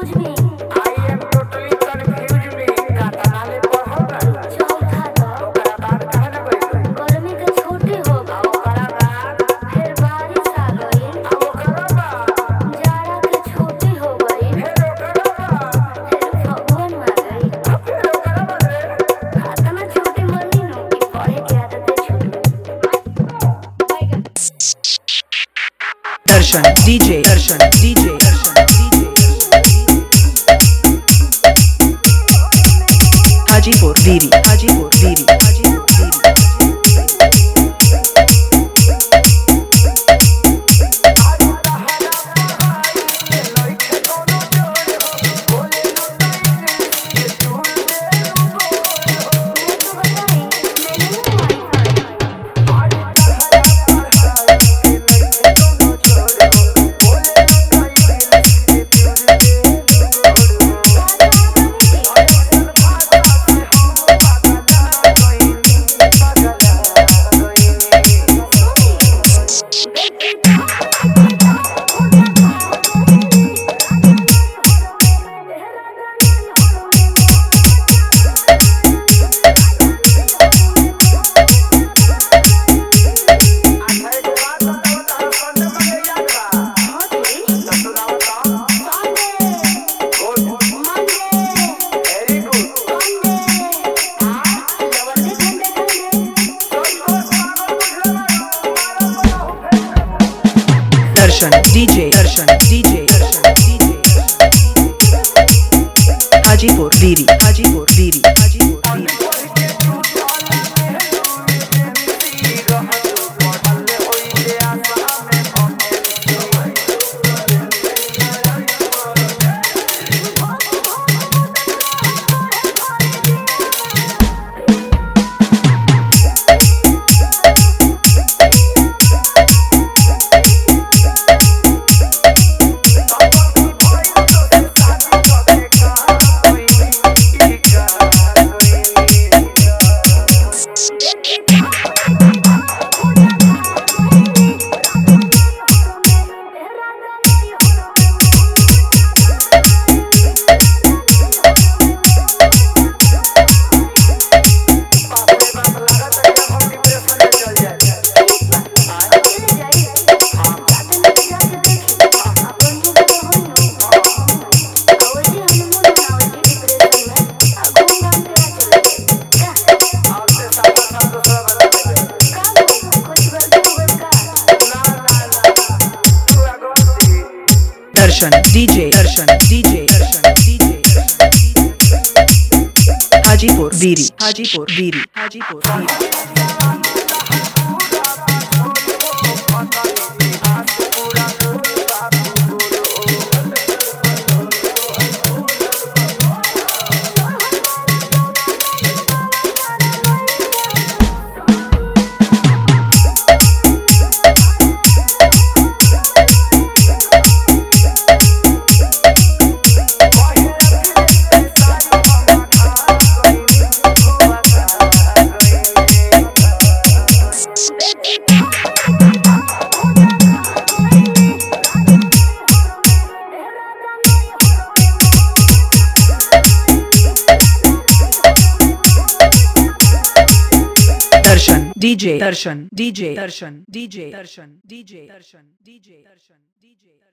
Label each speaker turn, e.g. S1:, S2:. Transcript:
S1: confuse me.
S2: I am totally confused me. कातना ले पढ़ल
S1: चौथा तो
S2: ओकरा बाद कहे ना गइल
S1: गर्मी के छुट्टी हो गई,
S2: ओकरा बाद
S1: फिर बारिश आ गई,
S2: ओकरा बाद
S1: जाड़ा के छुट्टी हो गई,
S2: फिर ओकरा बाद
S1: फिर फगुन आ गई।
S2: फिर ओकरा बाद रे
S1: खातना छुट्टी मनी नु कि पढ़े के आदत छूट गई।
S3: दर्शन डीजे दर्शन डीजे हाजीपुर वीरी हाजीपुर वीरी हाजीपुर वीरी
S1: मैं तो बताई मैंने नहीं वाईफाई
S3: दर्शन डीजे हाजीपुर वीरी हाजीपुर वीरी हाजीपुर वीरी दर्शन डीजे हाजीपुर वीरी हाजीपुर वीरी हाजीपुर वीरी दर्शन डीजे